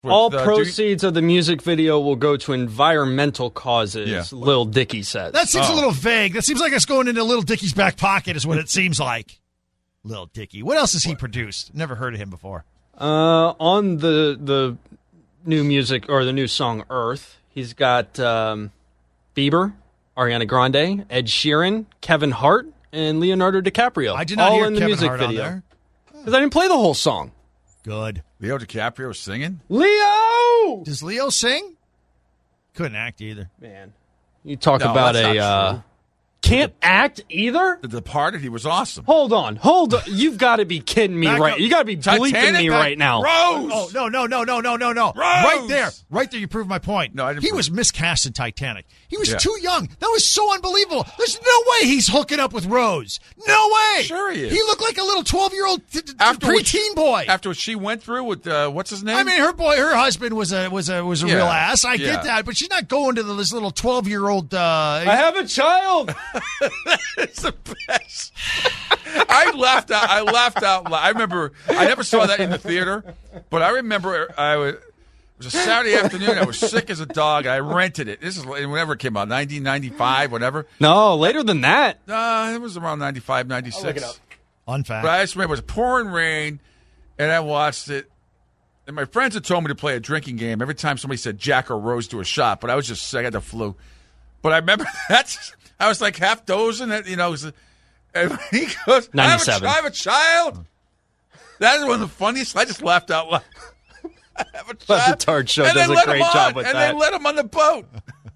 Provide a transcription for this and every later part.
All proceeds of the music video will go to environmental causes, Yeah. Lil Dicky says. That seems a little vague. That seems like it's going into Lil Dicky's back pocket is what it seems like. Lil Dicky. What else has he produced? Never heard of him before. On the new music, or the new song Earth, he's got Bieber, Ariana Grande, Ed Sheeran, Kevin Hart, and Leonardo DiCaprio. I did not all hear in the Kevin music Hart on video. there. Because I didn't play the whole song. Good. Leo DiCaprio singing? Leo! Does Leo sing? Couldn't act either. Man, you talk No, about that's a... not true. Can't act either? The Departed, he was awesome. Hold on. You've got to be kidding me, Back right? up. You got to be bleeping Titanic, me right now. Rose! Oh, no. Rose! Right there, you proved my point. No, I didn't he prove was it. miscast in Titanic. He was Yeah. too young. That was so unbelievable. There's no way he's hooking up with Rose. No way. Sure he is. He looked like a little 12-year-old After what preteen boy. After what she went through with, what's his name? I mean, her husband was a real ass. I Yeah. get that, but she's not going to this little 12-year-old. I have a child. It's the best. I laughed out loud. I remember, I never saw that in the theater, but I remember it was a Saturday afternoon. I was sick as a dog. I rented it. This is whenever it came out, 1995, whatever. No, later than that. It was around 95, 96. I'll look it up. Fun fact. But I just remember it was pouring rain, and I watched it. And my friends had told me to play a drinking game every time somebody said Jack or Rose to a shot, but I was just sick. I had the flu. But I remember I was like half dozing. And he goes, 97. I have a child. That is one of the funniest. I just laughed out loud. I have a child. The Tart Show And does they a let great him on, job with and that. they let him on the boat.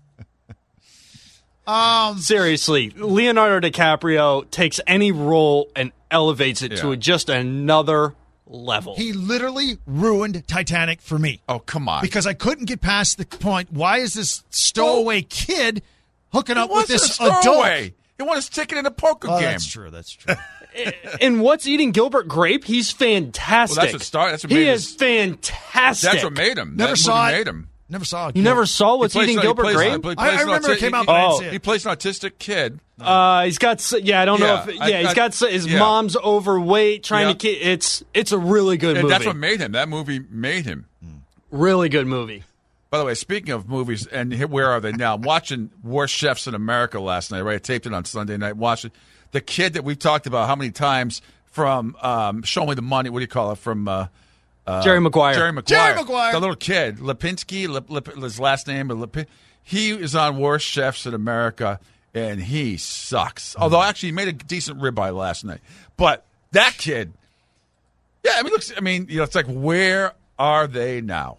Seriously, Leonardo DiCaprio takes any role and elevates it to Yeah. just another level. He literally ruined Titanic for me. Oh, come on. Because I couldn't get past the point. Why is this stowaway kid hooking up with this adult? stowaway. He won his ticket in a poker Oh, game. that's true. That's true. And what's eating Gilbert Grape? He's fantastic. Well, that's what he made is his- fantastic. That's what made him. Never That saw movie it. made him. Never saw it. You never saw what's He plays- eating he Gilbert plays- Grape? he plays I an remember it came out, autistic- but I didn't see it. He plays an autistic kid. He's got. Yeah, I don't know if. Yeah, He's got his yeah. mom's overweight, trying Yeah. to keep. It's a really good And movie. that's what made him. That movie made him. Really good movie. By the way, speaking of movies, and where are they now? I'm watching Worst Chefs in America last night, right? I taped it on Sunday night. Watching the kid that we've talked about how many times from Show Me the Money. What do you call it? From Jerry Maguire. Jerry Maguire. The little kid, Lipinski, his last name. He is on Worst Chefs in America, and he sucks. Although, actually, he made a decent ribeye last night. But that kid, yeah, it's like, where are they now?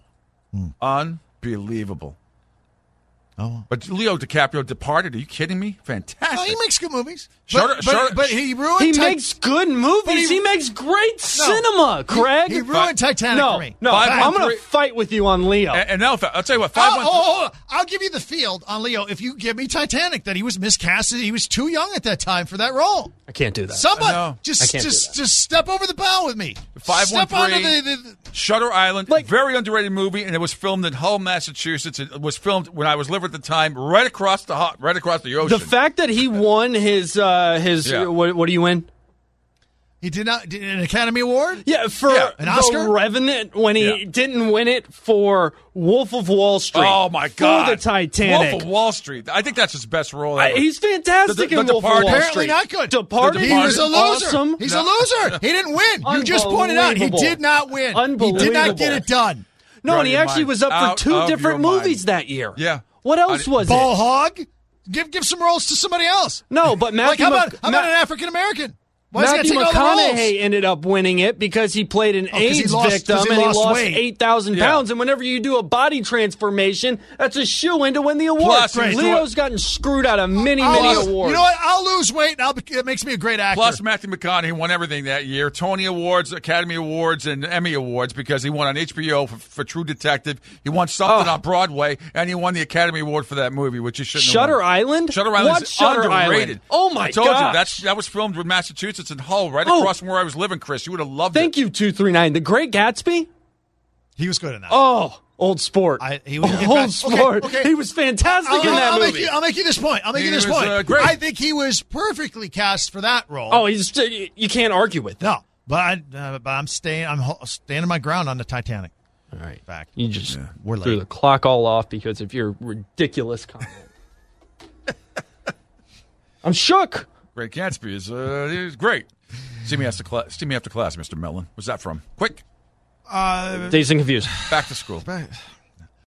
Unbelievable. Oh. But Leo DiCaprio Departed, are you kidding me? Fantastic. No, he makes good movies. Shutter- But he ruined He Tit- makes good movies. He makes great cinema, Craig. He ruined Titanic no, for me. no, Five, I'm one, going to three. fight with you on Leo. And now, I'll tell you what, 5-1. I'll give you the field on Leo if you give me Titanic that he was miscasted. He was too young at that time for that role. I can't do that. Somebody No. just I can't do just step over the bow with me. 513. Step onto the Shutter Island, Like- very underrated movie, and it was filmed in Hull, Massachusetts. It was filmed when I was living at the time, right across the ocean. The fact that he won his Yeah. what do you win? He did an Academy Award? Yeah, for an Oscar? The Revenant when he Yeah. didn't win it for Wolf of Wall Street. Oh my God! For the Titanic. Wolf of Wall Street. I think that's his best role ever. He's fantastic The in Wolf of Departed. Wall Apparently Street. not good. Departed. He was a loser. Awesome. He's a loser. He didn't win. You just pointed out he Unbelievable. did not win. He did not Unbelievable. get it done. No, and he Your actually mind. was up Out for two of different your movies mind. that year. Yeah. What else was Ball it? hog. Give some roles to somebody else. No, but Like Matthew how about an African American? Why does he Matthew gotta take all the roles? McConaughey ended up winning it because he played an 'cause he AIDS lost- victim 'cause he and he lost lost weight. 8,000 Yeah. pounds. And whenever you do a body transformation, that's a shoe-in to win the award. Plus, Great. Leo's gotten screwed out of many I'll- awards. You know what? I'll lose weight. And it makes me a great actor. Plus, Matthew McConaughey won everything that year: Tony Awards, Academy Awards, and Emmy Awards because he won on HBO for True Detective. He won something on Broadway, and he won the Academy Award for that movie, which he shouldn't have Shutter won. Island? Shutter Island What's is Shutter underrated. Island? Oh, my I told gosh. you that was filmed with Massachusetts and Hull, right Oh. across from where I was living. Chris, you would have loved Thank it. you, 239. The Great Gatsby? He was good in that. Oh, old sport. He was Old sport. Okay. He was fantastic in that movie. I'll make you this point. He was, great. I think he was perfectly cast for that role. Oh, you can't argue with that. no, but I'm staying. I'm standing my ground on the Titanic. All right. Back. You just We're threw late. the clock all off because of your ridiculous comment. I'm shook. Great Gatsby is great. See me after class, Mr. Mellon. What's that from? Quick. Dazed and Confused. Back to school.